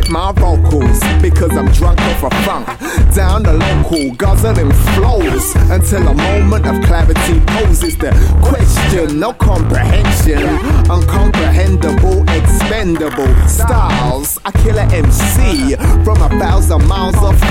spit my vocals because I'm drunk off a funk. Down the local, guzzling flows until a moment of clarity poses the question. No comprehension, uncomprehendable, expendable styles. I kill an MC from 1,000 miles off